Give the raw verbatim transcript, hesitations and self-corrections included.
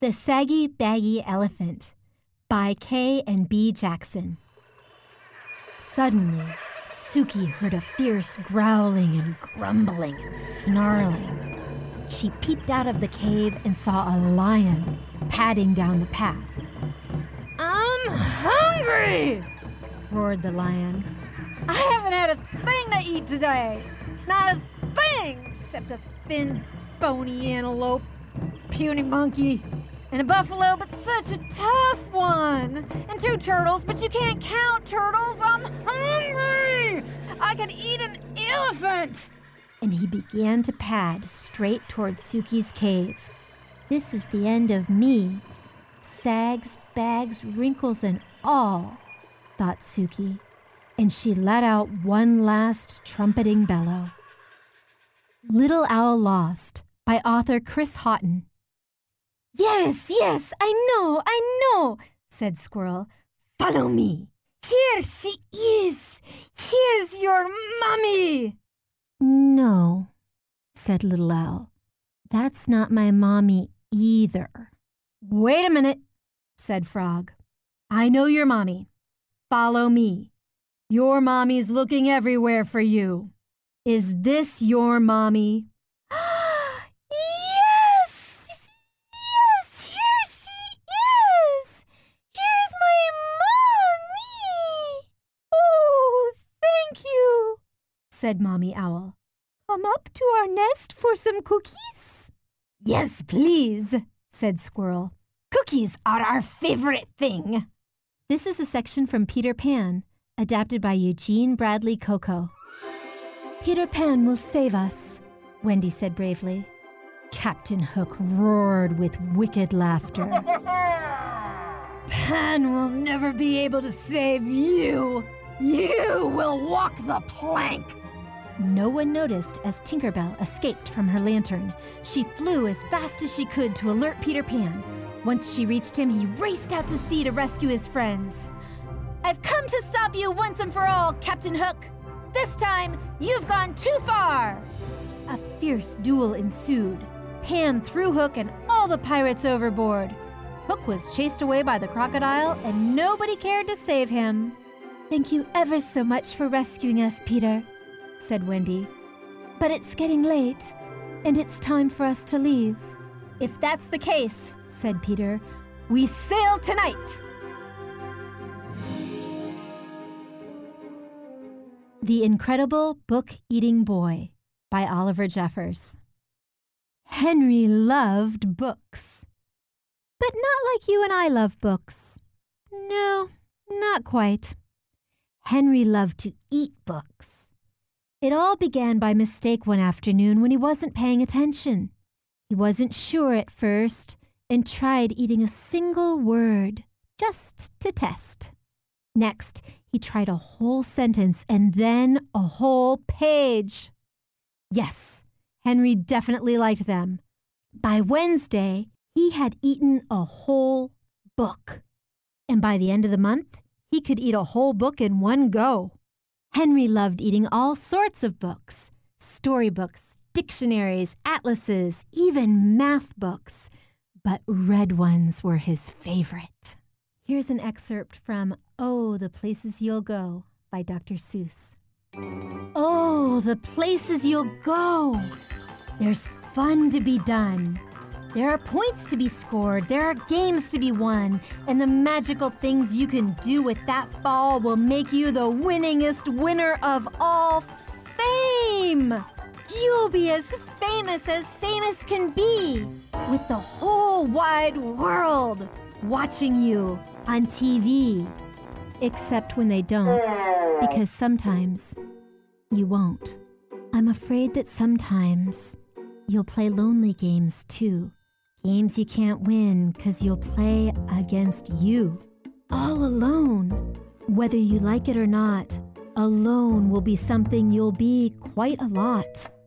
The Saggy Baggy Elephant by K and B Jackson. Suddenly, Suki heard a fierce growling and grumbling and snarling. She peeped out of the cave and saw a lion padding down the path. "I'm hungry!" roared the lion. "I haven't had a thing to eat today. Not a thing except a thin, bony antelope, puny monkey, and a buffalo, but such a tough one. And two turtles, but you can't count turtles. I'm hungry! I could eat an elephant!" And he began to pad straight toward Suki's cave. This is the end of me. Sags, bags, wrinkles, and all, thought Suki. And she let out one last trumpeting bellow. Little Owl Lost by author Chris Houghton. "Yes, yes, I know, I know," said Squirrel. "Follow me. Here she is. Here's your mommy." "No," said Little Owl. "That's not my mommy either." "Wait a minute," said Frog. "I know your mommy. Follow me. Your mommy's looking everywhere for you. Is this your mommy?" "Yes! Yes, here she is! Here's my mommy! Oh, thank you," said Mommy Owl. "Come up to our nest for some cookies?" "Yes, please," said Squirrel. "Cookies are our favorite thing." This is a section from Peter Pan, adapted by Eugene Bradley Coco. "Peter Pan will save us," Wendy said bravely. Captain Hook roared with wicked laughter. "Pan will never be able to save you. You will walk the plank." No one noticed as Tinkerbell escaped from her lantern. She flew as fast as she could to alert Peter Pan. Once she reached him, he raced out to sea to rescue his friends. "I've come to stop you once and for all, Captain Hook. This time, you've gone too far." A fierce duel ensued. Pan threw Hook and all the pirates overboard. Hook was chased away by the crocodile, and nobody cared to save him. "Thank you ever so much for rescuing us, Peter," said Wendy. "But it's getting late, and it's time for us to leave." "If that's the case," said Peter, "we sail tonight." The Incredible Book-Eating Boy by Oliver Jeffers. Henry loved books. But not like you and I love books. No, not quite. Henry loved to eat books. It all began by mistake one afternoon when he wasn't paying attention. He wasn't sure at first and tried eating a single word, just to test. Next, he tried a whole sentence and then a whole page. Yes, Henry definitely liked them. By Wednesday, he had eaten a whole book. And by the end of the month, he could eat a whole book in one go. Henry loved eating all sorts of books, storybooks, dictionaries, atlases, even math books. But red ones were his favorite. Here's an excerpt from Oh, the Places You'll Go by Doctor Seuss. Oh, the places you'll go! There's fun to be done. There are points to be scored, there are games to be won, and the magical things you can do with that ball will make you the winningest winner of all fame! You'll be as famous as famous can be, with the whole wide world watching you on T V. Except when they don't, because sometimes you won't. I'm afraid that sometimes you'll play lonely games too. Games you can't win because you'll play against you. All alone. Whether you like it or not, alone will be something you'll be quite a lot.